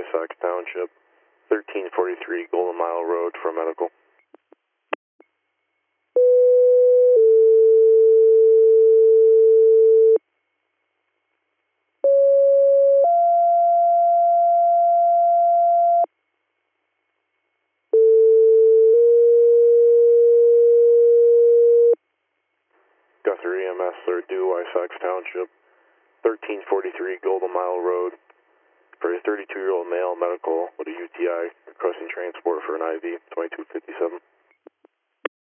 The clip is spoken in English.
Wysox Township, 1343 Golden Mile Road for medical. Guthrie EMS, third due, Wysox Township, 1343 Golden Mile Road for a 32-year-old male medical with a UTI requesting transport for an IV, 2257.